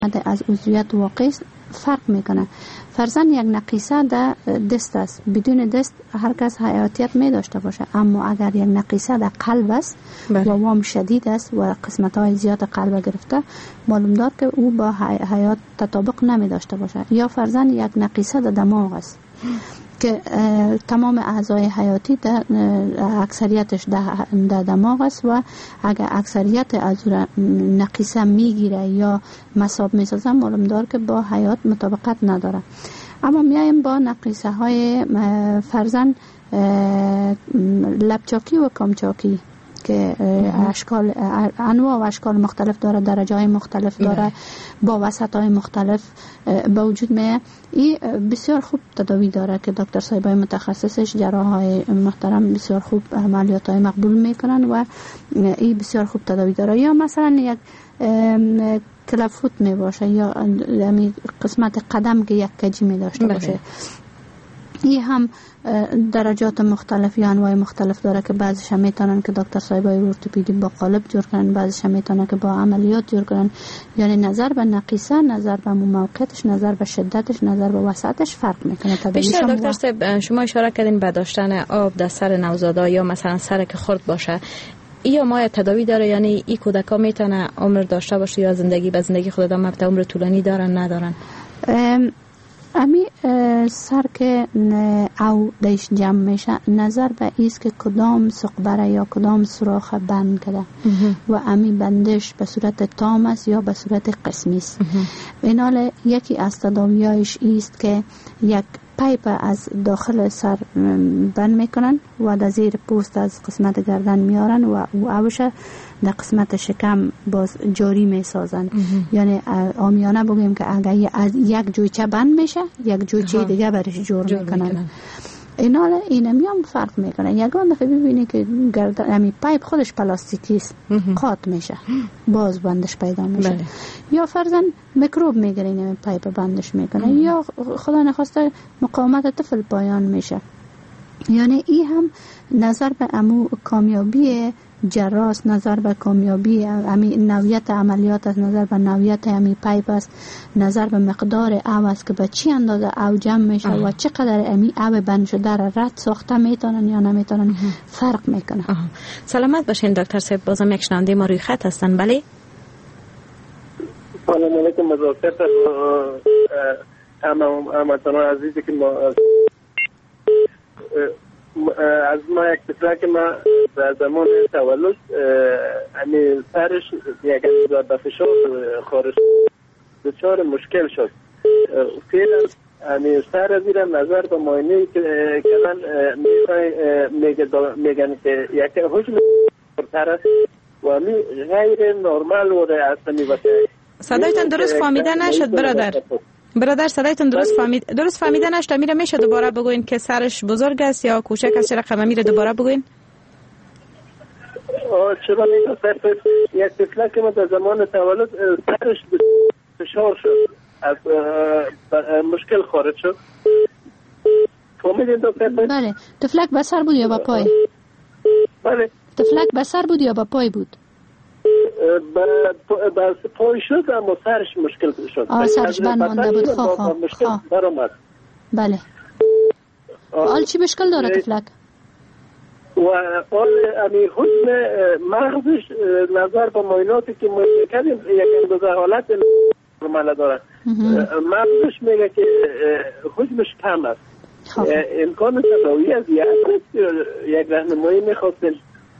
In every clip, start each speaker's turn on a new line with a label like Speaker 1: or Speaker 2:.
Speaker 1: از عضویت واقعی فرق میکنه. فرضاً یک نقیصه در دست است، بدون دست هر کس حیاتیت می داشته باشه، اما اگر یک نقیصه در قلب است و وام شدید است و قسمت های زیاد قلب گرفته، معلوم دار که او با حیات تطابق نمی داشته باشه. یا فرضاً یک نقیصه در دماغ است که تمام اعضای حیاتی در اکثریتش در دماغ است و اگر اکثریت از نقیصه میگیره یا مصاب میسازه، معلوم دار که با حیات مطابقت نداره. اما میایم با نقیصه های فرضاً لبچاکی و کامچاکی که اشکال انواع و اشکال مختلف داره، درجه های مختلف داره، با وسط های مختلف به وجود میاد. این بسیار خوب تداوی داره که دکتر صاحبای متخصصش، جراح های محترم بسیار خوب عملیات های مقبول میکنن و این بسیار خوب تداوی داره. یا مثلا یک کلفوت می باشه یا قسمت قدم که یک کجی می داشته باشه، این هم درجات مختلف یا انواع مختلف داره که بعضیش میتونن که دکتر صاحبای ارتوپدی با قالب جور کنن، بعضیش میتونن که با عملیات جور کنن. یعنی نظر به نقیصه، نظر به موقعیتش، نظر به شدتش، نظر به وسطش فرق میکنه.
Speaker 2: بیشتر دکتر صاحب شما اشاره کردین به داشتن آب در سر نوزادا یا مثلا سر که خرد باشه، یا ما تداوی داره؟ یعنی این کودکا میتونه عمر داشته باشه یا زندگی به زندگی خود ادامه بده، عمر طولانی دارن ندارن؟
Speaker 1: امی سر که او دیش جمع میشه، نظر به ایست که کدام سقبره یا کدام سوراخ بند کرده و امی بندش به صورت تام است یا به صورت قسمی است. اینال یکی از تداویایش ایست که یک پایپ از داخل سر بند میکنن و در زیر پوست از قسمت گردن میارن و اوش در قسمت شکم باز جاری میسازن. یعنی عامیانه بگیم که اگر از یک جویچه بند میشه، یک جویچه دیگه برش جور میکنن. اینا میام فرق میکنه. یگان دفعه ببینی که گردن پایپ خودش پلاستیکی است، قاط میشه، باز بندش پیدا میشه. یا فرضاً میکروب میگیره، این پایپ بندش میکنه، یا خدا نخواسته مقاومت طفل پایان میشه. یعنی این هم نظر به امو کامیابی جراس، نظر به کامیابی امی نوعیت عملیات است، نظر به نوعیت امی پایپ است، نظر به مقدار او است که به چی اندازه او جمع میشه و چقدر امی او بند شده را رد ساخته میتونن یا نمیتونن فرق میکنه.
Speaker 2: سلامت باشین دکتر صاحب. بازم یک شنونده ما روی خط هستن. بله
Speaker 3: سلام علیکم. مزاحمت هموطنان عزیزی که ما از ما یک پسر که ما در زمان تولد همین سرش یک به فشار خارج دچار مشکل شد. فعلا همین سر از این نظر به معاینه که کردن میگن که یک حجم تر است و همین غیر نرمال و اصلا باشه.
Speaker 2: صدایتان درست فهمیده نشد برادر صدایتون درست فهمیده نشد. میره میشه دوباره بگوین که سرش بزرگ است یا کوچک است؟ چه رقم میره دوباره بگوین؟
Speaker 3: چرا میگم یک طفل که در زمان تولد سرش فشار شد، از مشکل خارج شد. فهمیدین دکتر؟
Speaker 1: بله. طفلک به سر بود یا به پای؟
Speaker 3: بله.
Speaker 1: طفلک به سر بود یا به پای بود؟
Speaker 3: پای شد اما سرش مشکل شد.
Speaker 1: سرش بند مانده بود.
Speaker 3: مشکل برآمد.
Speaker 1: بله. حال چی مشکل داره طفلک؟
Speaker 3: و حال امی حجم مغزش نظر به معایناتی که ما کردیم یک اندازه حالت نرمال داره. مغزش میگه که حجمش کم است. امکان تداوی از یک راهنمایی میخواستیم.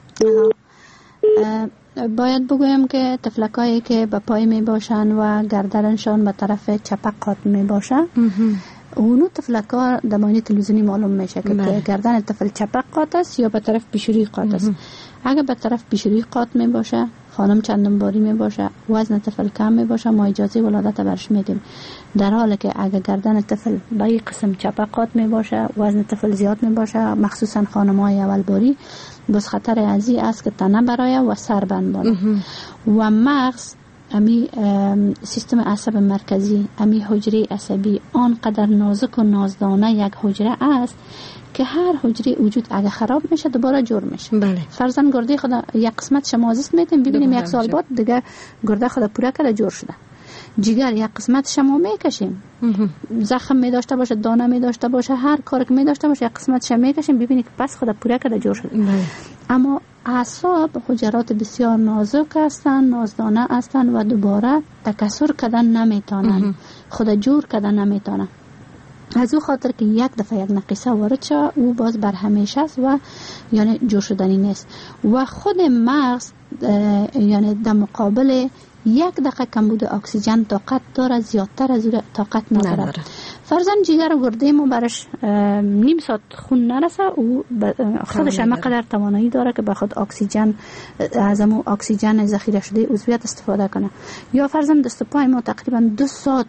Speaker 1: باید بگویم که طفلکایی که به پای می باشن و گردنشان به طرف چپ قاط می باشه، اونو طفلکا در معاینه تلویزیونی معلوم میشه که گردن طفل چپ قاط است یا به طرف پیشروی قاط است. اگر به طرف پیشروی قاط می باشه، خانم چندم باری می باشه، وزن طفل کم می باشه، ما اجازه ولادت برش میدیم. در حالی که اگر گردن طفل به این قسم چپ قاط می باشه، وزن طفل زیاد می باشه، مخصوصا خانم‌های اول باری، بس خطر ازی است که تنه برای و سر بند بانه. و مغز امی سیستم عصب مرکزی، امی حجره عصبی آنقدر نازک و نازدانه یک حجره است که هر حجره وجود اگه خراب میشه دوباره جور میشه.
Speaker 2: بله.
Speaker 1: فرضاً گرده خدا یک قسمت شمازیست میتیم ببینیم یک سال بعد دیگه گرده خدا پوره کرده جور شده. جگر یک قسمتش ما میکشیم، زخم می داشته باشه، دانه می داشته باشه، هر کاری که می داشته باشه یک قسمتش میکشیم، ببینید که پس خود پوره کرده جور شده. اما اعصاب حجرات بسیار نازک هستند، نازدانه هستند و دوباره تکثر کردن نمیتونن، خود جور کردن نمیتونن. از او خاطر که یک دفعه یک نقیصه وارد شد او باز بر همیشه است و یعنی جور شدنی نیست. و خود مغز یعنی در مقابل یک دقیقه کمبود اکسیژن طاقت داره، زیادتر از او طاقت نداره. فرضاً جگر و گرده ما برش نیم ساعت خون نرسه، او خودش هم قدر توانایی داره که به خود اکسیژن از امو اکسیژن ذخیره شده عضویت استفاده کنه. یا فرضاً دست پای ما تقریبا 2 ساعت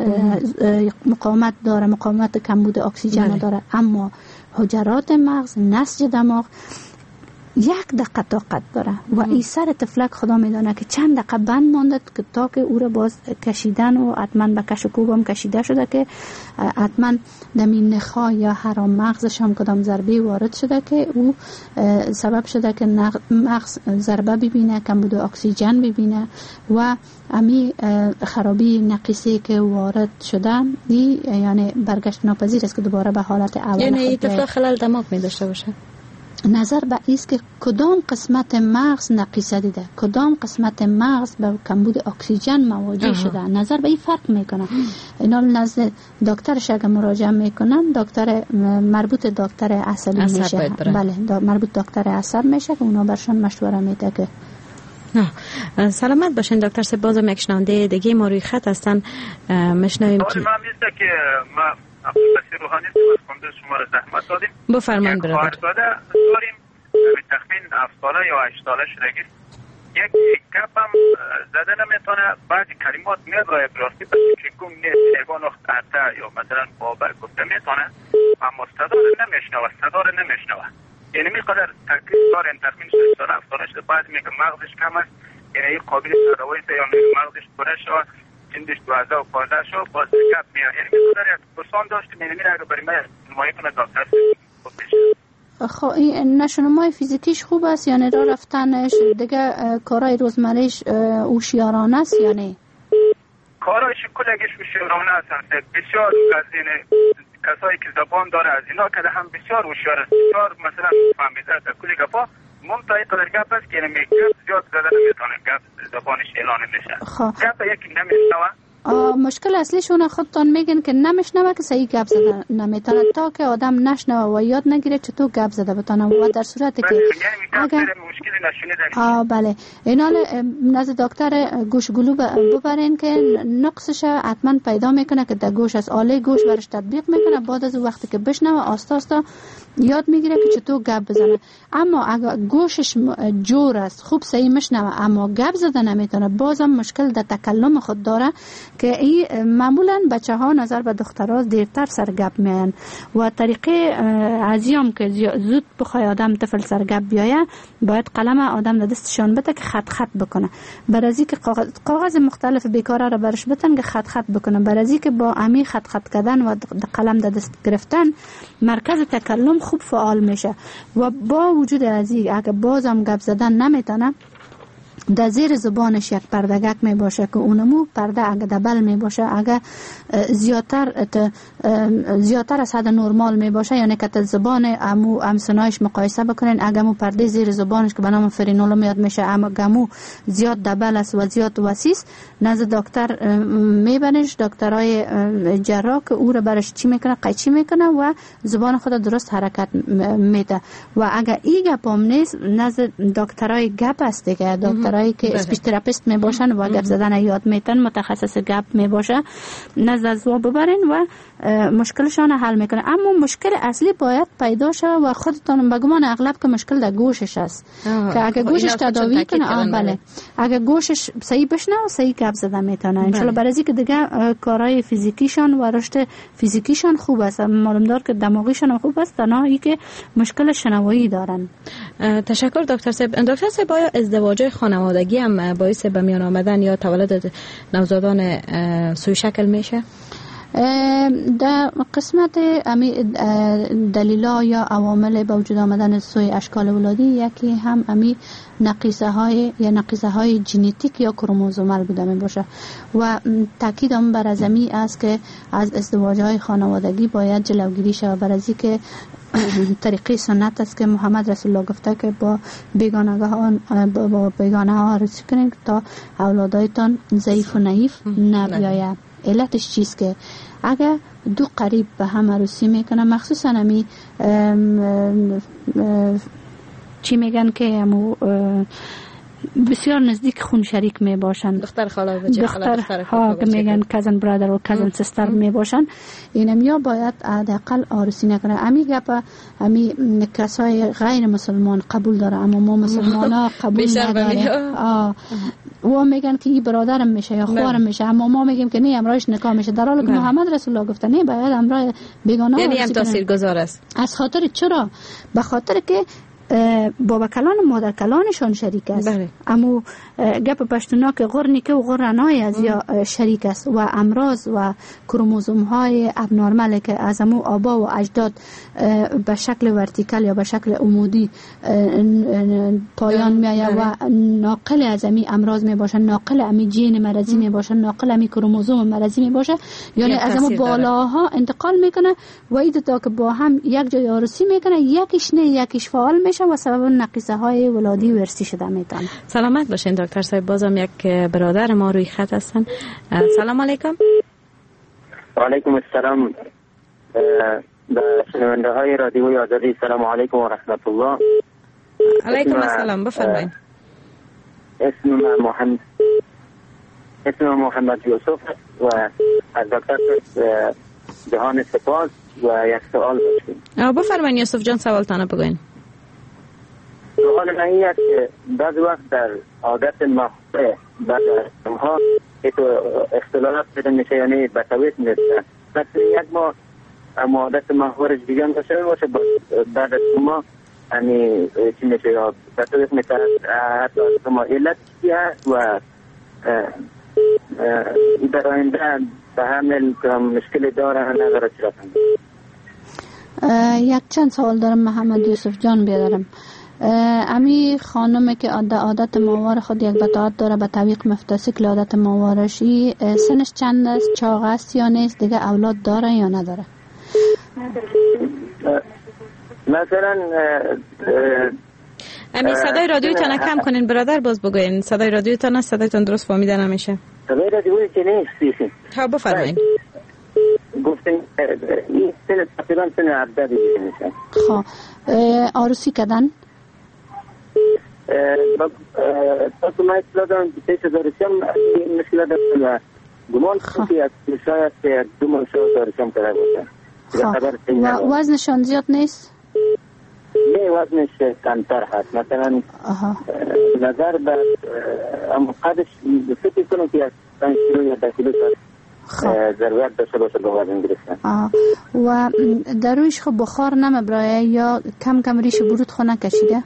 Speaker 1: مقاومت داره، مقاومت کمبود اکسیژن داره، اما حجرات مغز، نسج دماغ 1 دقیقه طاقت داره و این سر تفلک خدا میدانه که چند دقیقه بند مانده که تا که او را باز کشیدن و حتما به کش و کوب هم کشیده شده که حتما دمی نخا یا حرام مغزش هم کدام ضربه وارد شده که او سبب شده که مغز ضربه ببینه، کمبود اکسیژن ببینه و امی خرابی نقیصی که وارد شده یعنی برگشت ناپذیر است که دوباره به حالت اول
Speaker 2: یعنی این طفل خلل دماغ می داشته باشه.
Speaker 1: نظر به ایست که کدام قسمت مغز نقیصه دیده، کدام قسمت مغز به کمبود اکسیژن مواجه شده، نظر به این فرق میکنه. اینا نزد دکترش اگه مراجعه میکنن، دکتر مربوط دکتر عصبی میشه. بله، مربوط دکتر عصب میشه که اونا برشان مشوره میده که
Speaker 2: سلامت باشین دکتر. سه بازم یک شنونده دیگه ما روی خط هستن، میشنویم که
Speaker 4: من میسته که ما عبدالبصیر روحانی از کنده شما را زحمت دادیم.
Speaker 2: بفرمایید برادر.
Speaker 4: خواهرزاده داریم تخمین 7 ساله یا 8 ساله شدگی، یک گپ هم زده نمیتونه، بعضی کلمات میاد رای براستی که گم نیست حیوان اخته یا مثلا بابر گفته میتونه، اما صدا رو نمیشنوه. یعنی میقدر تکلیف دارن تخمین 6 ساله 7 ساله شده، بعضی میگه مغزش کم است، یعنی قابل تداوی یا مغزش پره شد، چندش دوازده و 15 شد، باز گپ میاد. یعنی میقدر یک پرسان داشتیم، یعنی میره اگه برای من نمایی کنه دکتر خوب بشه.
Speaker 1: خب این نشونمای فیزیکیش خوب است یعنی را رفتنش دیگه کارهای روزمریش هوشیارانه است یا نه؟
Speaker 4: کارهایش کلگیش هوشیارانه است. بسیار از این کسایی که زبان داره از اینا که هم بسیار هوشیار است، بسیار مثلا فهمیده است کلی گپا منتهی قدر گپ است که گپ زیاد زده نمیتونه، گپ زبانش اعلان نمیشه، گپ یکی نمیشنوه.
Speaker 1: مشکل اصلیشون خودتان میگن که نمیشنوه که صحیح گپ زده نمیتونه، تا که آدم نشنوه و یاد نگیره چطور گپ زده بتونه. و در صورتی که اگر بله اینا نزد دکتر گوشگلو ببرین که نقصش حتما پیدا میکنه که در گوش از آله گوش برش تطبیق میکنه، بعد از وقتی که بشنوه آستا آستا یاد میگیره که چطور گپ بزنه. اما اگر گوشش جور است، خوب صحیح میشنوه اما گپ زده نمیتونه، بازم مشکل در تکلم خود داره که این معمولا بچه ها نظر به دخترها دیرتر سر گپ میان و طریقه ازیام که زود بخوای آدم طفل سر گپ بیایه باید قلم آدم در دستشان بده که خط بکنه، برازی که کاغذ مختلف بیکاره را برش بتن که خط بکنه، برازی که با امی خط کردن و قلم در دست گرفتن مرکز تکلم خوب فعال میشه. و با وجود از این اگه بازم گپ زدن نمیتونه، در زیر زبانش یک پردگک می باشه که اونمو پرده اگه دبل می باشه، اگه زیادتر از حد نرمال می باشه، یعنی که زبان امسنایش مقایسه بکنین، اگه مو پرده زیر زبانش که به نام فرینولوم میاد میشه اما گمو زیاد دبل است و زیاد وسیع، نزد دکتر میبرنش، دکترای جراح که او رو برش چی میکنه، قیچی میکنه و زبان خود درست حرکت میده. و اگه این گپ هم نیست نزد دکترای گپ است دیگه، دکترایی که اسپیچ تراپیست می باشن و گپ زدن یاد میتن، متخصص گپ می باشه، نزد از ببرین و مشکلشان حل میکنه. اما مشکل اصلی باید پیدا شه و خودتون بگمان اغلب که مشکل در گوشش است که اگه گوشش تداوی کنه بله، اگه گوشش صحیح بشنه و صحیح گپ زدن میتونه ان شاء الله. برای که دیگه کارهای فیزیکیشان و رشد فیزیکیشان خوب است، معلوم دار که دماغیشان خوب است، تنها که مشکل شنوایی دارن.
Speaker 2: تشکر دکتر صاحب. دکتر صاحب آیا ازدواج خانوادگی هم باعث به میان آمدن یا تولد نوزادان سوی شکل میشه؟
Speaker 1: در قسمت دلیلا یا عوامل به وجود آمدن سوی اشکال ولادی یکی هم نقیصه های ژنتیک یا کروموزومال بوده می باشه و تاکید هم بر ازمی است که از ازدواج های خانوادگی باید جلوگیری شود، بر ازی که طریقه سنت است که محمد رسول الله گفته که با بیگانه ها رسید کنید تا اولادایتان ضعیف و نحیف نبیاید. علتش چیست که اگر دو قریب به هم عروسی میکنن، مخصوصا چی میگن که بسیار نزدیک خون شریک می باشن،
Speaker 2: دختر خاله و دختر
Speaker 1: ها که میگن کزن برادر و کزن سستر می باشن، اینم یا باید حداقل عروسی نکنه. امی کسای غیر مسلمان قبول داره اما ما مسلمان ها قبول نداره. و میگن که این برادرم میشه یا خوارم میشه، اما ما میگیم که نه امرایش نکاح میشه، در حالی که محمد رسول الله گفته نه باید امرای بیگانه.
Speaker 2: یعنی هم تاثیرگذار است.
Speaker 1: از خاطر چرا؟ به خاطر که بابا کلان و مادر کلانشان شریک است. اما گپ پشتونا که غرنی که و غرنای از یا شریک است و امراض و کروموزوم های ابنورمال که از امو آبا و اجداد به شکل ورتیکال یا به شکل عمودی پایان میآید و ناقل از امی امراض می باشن، ناقل امی جین مرضی می باشن، ناقل امی کروموزوم مرضی می باشه، یعنی از امو بالاها انتقال میکنه و ایده تا که با هم یک جای عروسی میکنه، یکیش نه یکیش فعال میشه و سبب نقیصه های ولادی ورسی شده میتونه.
Speaker 2: سلامت باشین دکتر صاحب. بازم یک برادر ما روی خط هستن. سلام علیکم.
Speaker 5: و علیکم السلام. به شنونده های رادیوی آزادی سلام علیکم و رحمت الله.
Speaker 2: علیکم السلام. بفرمایید.
Speaker 5: اسم محمد یوسف و از دکتر جهان سپاس و یک سوال داشتیم.
Speaker 2: بفرمایید یوسف جان، سوالتان بگوین.
Speaker 5: سوال من این است که بعض وقت در عادت مخصوصه بعد از ها اختلالات پیدا میشه، یعنی بطویت میرسه مثلا یک ما عادت محورش دیگه هم داشته باشه بعد از ما یعنی چی میشه یا بطویت میشه حتی از ما علت چی هست و در آینده به حمل مشکل داره نداره چرا کنید؟
Speaker 1: یک چند سوال دارم محمد یوسف جان بیادرم. امی خانم که عادت ماهوار خود یک بطاعت داره به طریق مفتسک عادت ماهوارشی، سنش چند است؟ چاق است یا نیست؟ دیگه اولاد داره یا نداره؟
Speaker 5: مثلا
Speaker 2: امی صدای رادیویتان کم کنین برادر، باز بگوین صدای رادیویتان است، صدایتان درست فهمیده نمیشه.
Speaker 5: صدای رادیویی که نیست.
Speaker 2: ها بفرمایید.
Speaker 5: گفتین این سن تقریبا سن 17 دیگه میشه.
Speaker 1: خب عروسی کردن؟
Speaker 5: تو ما اطلاع دارم که پیش دارشم مشکل دارم و گمان که از شاید که دو ماه دارشم کرده باشم.
Speaker 1: و وزنشان زیاد نیست؟
Speaker 5: نه وزنش کمتر هست. مثلا نظر به قدش فکر کنم که از 5 کیلو یا 10 کیلو ضرورت داشته باشه به وزن گرفتن.
Speaker 1: و در رویش خب بخار نمیبرایه یا کم کم ریش برود خو نکشیده؟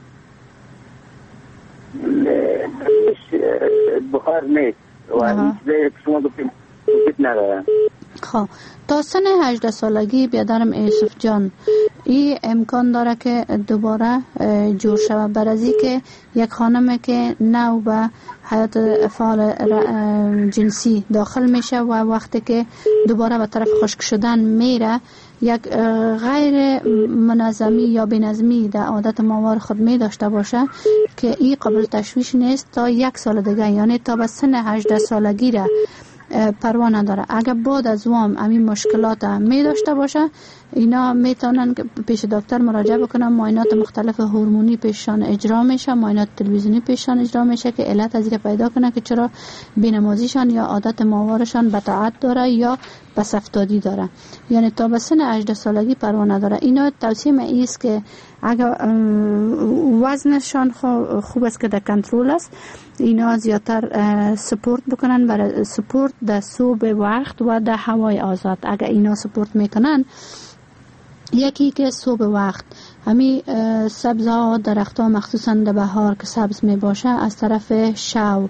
Speaker 5: بخار نیست و هیچ شما گفتیم نداره.
Speaker 1: خب تا سن 18 سالگی بیادرم یوسف جان این امکان داره که دوباره جور شود، برازی که یک خانم که نو به حیات فعال جنسی داخل میشه و وقتی که دوباره به طرف خشک شدن میره، یک غیر منظمی یا بنظمی در عادت ماهوار خود می داشته باشه که این قابل تشویش نیست تا 1 سال دیگه، یعنی تا به سن 18 سالگی را پروا نداره. اگر بعد از وام همین مشکلات می داشته باشه، اینا میتونن پیش دکتر مراجعه بکنن، معاینات مختلف هورمونی پیششان اجرا میشه، معاینات تلویزیونی پیششان اجرا میشه که علت از این پیدا کنه که چرا بی‌نمازیشان یا عادت ماهوارشان بطاعت داره یا بس افتادی داره، یعنی تا به سن 18 سالگی پروا نداره. اینا توصیه من است که اگر وزنشان خوب است که در کنترل است، اینا زیادتر سپورت بکنن، برای سپورت در صبح وقت و در هوای آزاد. اگر اینا سپورت میکنن، یکی که صبح وقت همین سبزها درختها مخصوصا در بهار که سبز می باشه از طرف شو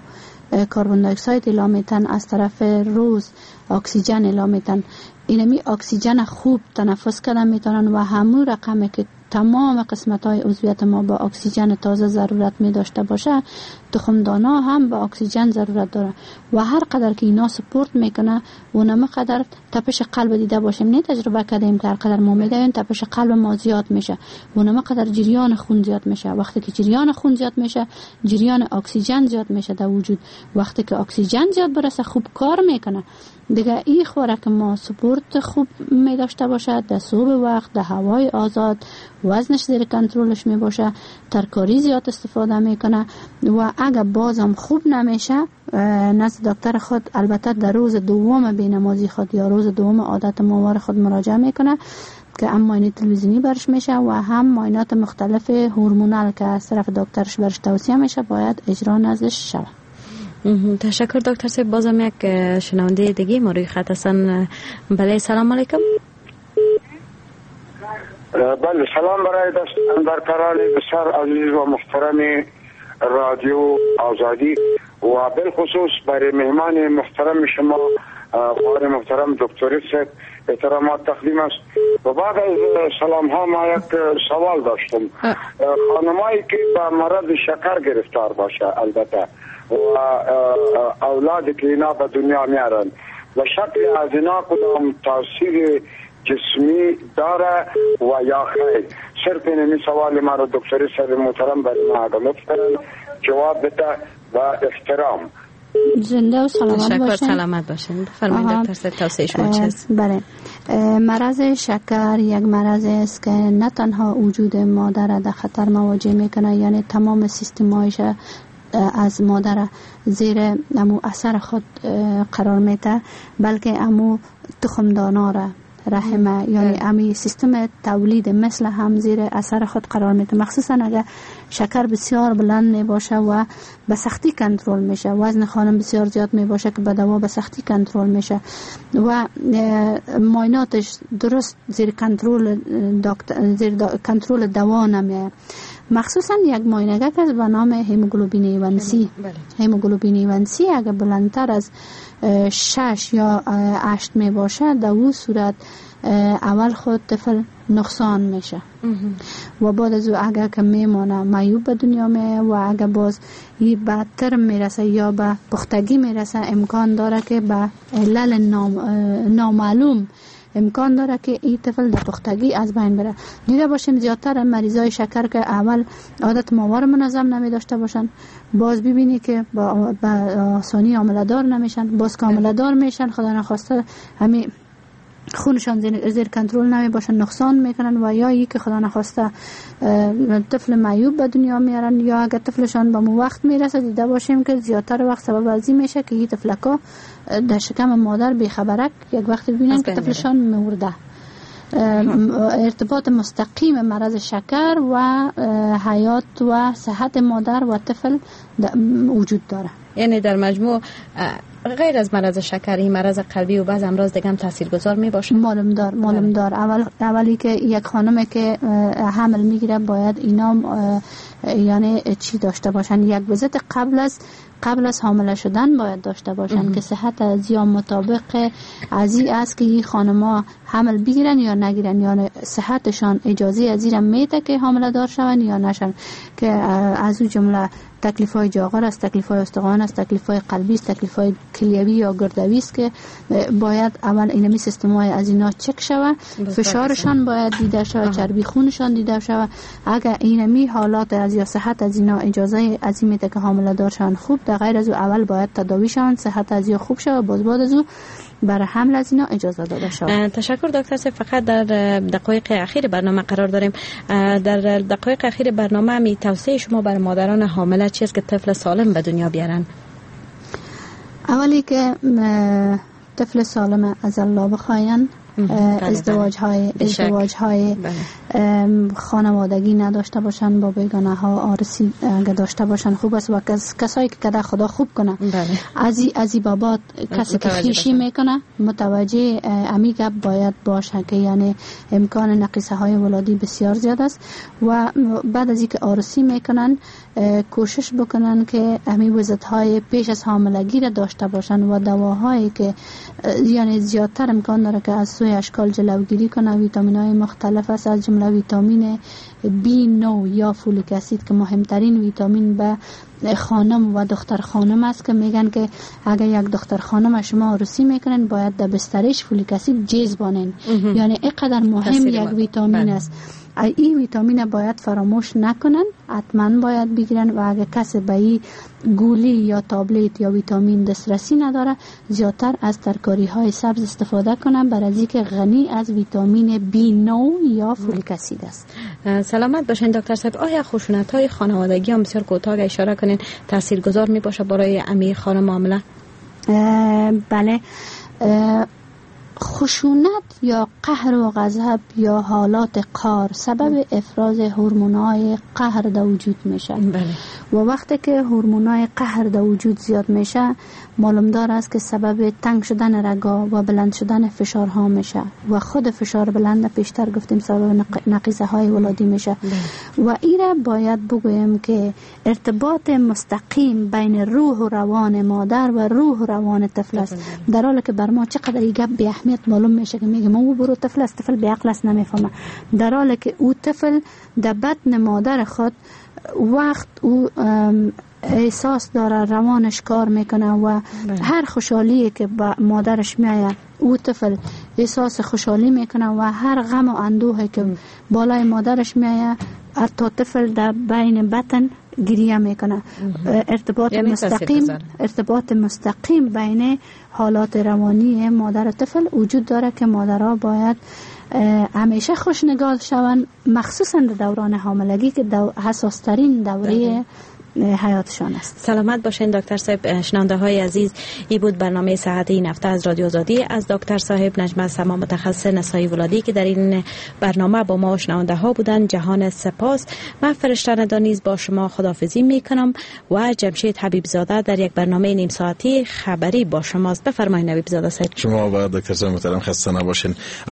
Speaker 1: کربن دی اکساید اعلام میتن، از طرف روز اکسیژن اعلام میتن. اینمی اکسیژن خوب تنفس کردن میتونن و همون رقمی که تمام قسمت‌های عضویت ما با اکسیژن تازه ضرورت می داشته باشه، تخمدانا هم با اکسیژن ضرورت داره و هر قدر که اینا سپورت میکنه اونم قدر تپش قلب دیده باشیم. نه تجربه کردیم که هر قدر ما میدویم تپش قلب ما زیاد میشه، اونم قدر جریان خون زیاد میشه. وقتی که جریان خون زیاد میشه، جریان اکسیژن زیاد میشه در وجود. وقتی که اکسیژن زیاد برسه خوب کار میکنه دیگه. این خوراک ما سپورت خوب می داشته باشه، در صبح وقت در هوای آزاد، وزنش زیر کنترلش می باشه، ترکاری زیاد استفاده میکنه و اگر بازم خوب نمیشه نزد دکتر خود، البته در روز دوم بینمازی خود یا روز دوم عادت ماهواره خود مراجعه میکنه که هم معاینه تلویزیونی برش میشه و هم معاینات مختلف هورمونال که از طرف دکترش برش توصیه میشه باید اجرا نزدش شود.
Speaker 2: تشکر دکتر صاحب. بازم یک شنونده دیگه ما روی خط هستن. بله سلام علیکم.
Speaker 6: بله سلام برای دستان برقرار بسیار عزیز و محترم رادیو آزادی و بالخصوص برای مهمان محترم شما خواهر محترم دکتر صاحب احترامات تقدیم است. و بعد از سلام ها ما یک سوال داشتم. خانمایی که با مرض شکر گرفتار باشه البته و اولادی که اینا به دنیا میارن و شکل از اینا کدام تاثیر جسمی داره و یا خیر؟ صرف این سوال ما رو دکتر صاحب محترم برای ما لطف کنن جواب بده و احترام.
Speaker 1: زنده و سلامت باشین.
Speaker 2: تشکر، سلامت باشین. بفرمایید دکتر صاحب توصیه شما چیست؟
Speaker 1: بله، مرض شکر یک مرض است که نه تنها وجود مادر در خطر مواجه میکنه، یعنی تمام سیستمایش از مادر زیر امو اثر خود قرار میده، بلکه امو تخمدانا را رحمه یعنی امی سیستم تولید مثل هم زیر اثر خود قرار میده. مخصوصا اگر شکر بسیار بلند می باشه و به سختی کنترل میشه، وزن خانم بسیار زیاد می باشه که به دوا به سختی کنترل میشه و معایناتش درست زیر کنترل دوا نمیه. مخصوصا یک معاینه که به نام هموگلوبین ایوانسی، هموگلوبین ایوانسی اگر بلندتر از 6 یا 8 می باشه در اون صورت اول خود طفل نقصان میشه و بعد از او اگر که میمانه معیوب به دنیا میه و اگر باز این بدتر میرسه یا به پختگی میرسه امکان داره که به علل نامعلوم امکان داره که این طفل در پختگی از بین بره. دیده باشیم زیادتر مریضای شکر که اول عادت ماهواره منظم نمی داشته باشن، باز ببینی که با آسانی حامله دار نمیشن، باز که حامله دار میشن خدا نخواسته همین خونشان زیر کنترل نمی باشن نقصان میکنن و یا ای که خدا نخواسته طفل معیوب به دنیا میارن یا اگر طفلشان به مو وقت میرسه دیده باشیم که زیادتر وقت سبب ازی میشه که این طفلکا در شکم مادر بیخبرک یک وقت ببینن که طفلشان مرده. ارتباط مستقیم مرض شکر و حیات و صحت مادر و طفل وجود داره.
Speaker 2: یعنی در مجموع غیر از مرض شکری، مرض قلبی و بعض امراض دیگه هم تاثیرگذار می باشه. معلوم دار. اولی که یک خانم که حمل میگیره باید اینا یعنی چی داشته باشن؟ یک ویزیت قبل از حامله شدن باید داشته باشن که صحت از یا مطابق ازی است که این خانم‌ها حمل بگیرن یا نگیرن، یعنی صحتشان اجازه از این میده که حامله دار شون یا نشن، که از اون جمله تکلیف‌های جاغر است، تکلیف‌های استخوان است، تکلیف‌های قلبی است، تکلیف‌های کلیوی یا گردوی است که باید اول اینمی سیستم‌های از اینا چک شود، فشارشان باید دیده شود، چربی خونشان دیده شود. اگر اینمی حالات از یا صحت از اینا اجازه از این میده که حامله دار شون، خوب. در غیر از او اول باید تداوی شون، صحت از یا خوب شود، باز بعد از او برای حمل از اینا اجازه داده شود. تشکر دکتر صاحب. فقط در دقایق اخیر برنامه قرار داریم. در دقایق اخیر برنامه می توصیه شما بر مادران حامله چیست که طفل سالم به دنیا بیارن؟
Speaker 1: اولی که طفل سالم از الله بخواین، ازدواج های خانوادگی نداشته باشن، با بیگانه ها آرسی اگه داشته باشن خوب است و کسایی که کده خدا خوب کنه. از این بابات کسی که خیشی میکنه متوجه امی گپ باید باشه که یعنی امکان نقیصه های ولادی بسیار زیاد است و بعد از اینکه آرسی میکنن کوشش بکنن که امی وزت های پیش از حاملگی را داشته باشن و دواهایی که یعنی زیادتر امکان داره که از سوی اشکال جلوگیری کنه. ویتامین های مختلف است، از جمله ویتامین B9 یا فولیک اسید که مهمترین ویتامین به خانم و دختر خانم است که میگن که اگر یک دختر خانم شما عروسی میکنن باید در بسترش فولیک اسید جذبانین. یعنی اینقدر مهم یک ویتامین است. این ویتامین باید فراموش نکنن، حتما باید بگیرن و اگر کسی به این گولی یا تابلت یا ویتامین دسترسی نداره زیادتر از ترکاری های سبز استفاده کنن برای اینکه غنی از ویتامین B9 یا فولیک اسید است.
Speaker 2: سلامت باشین دکتر صاحب. آیا خشونت های خانوادگی هم بسیار کوتاه اشاره کنین تاثیرگذار می باشه برای امی خانم معامله؟
Speaker 1: بله، خشونت یا قهر و غضب یا حالات قهر سبب افراز هورمونای قهر در وجود میشه. و وقتی که هورمونای قهر در وجود زیاد میشه معلوم دار است که سبب تنگ شدن رگا و بلند شدن فشارها میشه و خود فشار بلند پیشتر گفتیم سبب نقیصه های ولادی میشه. و ایره باید بگویم که ارتباط مستقیم بین روح و روان مادر و روح و روان طفل است. در حالی که بر ما چقدر این گپ بی اهمیت معلوم میشه که میگه ما برو طفل است، طفل بی عقل است، نمیفهمه، در حالی که او طفل در بطن مادر خود وقت او احساس داره، روانش کار میکنه و هر خوشحالی که با مادرش میایه او طفل احساس خوشحالی میکنه و هر غم و اندوهی که بالای مادرش میایه حتی طفل در بین بطن گریه میکنه. ارتباط مستقیم بین حالات روانی مادر و طفل وجود داره که مادرها باید همیشه خوشنگاه شوند، مخصوصا در دوران حاملگی که حساس ترین دوره حیاتشان است.
Speaker 2: سلامت باشین دکتر صاحب. شنونده های عزیز، این بود برنامه صحت این هفته از رادیو آزادی از دکتر صاحب نجمه سما، متخصص نسایی ولادی که در این برنامه با ما شنونده ها بودن. جهان سپاس. من فرشته ندانیز با شما خداحافظی میکنم و جمشید حبیب زاده در یک برنامه نیم ساعتی خبری با شماست. بفرمایید حبیب زاده صاحب.
Speaker 7: شما و دکتر صاحب محترم خسته نباشین.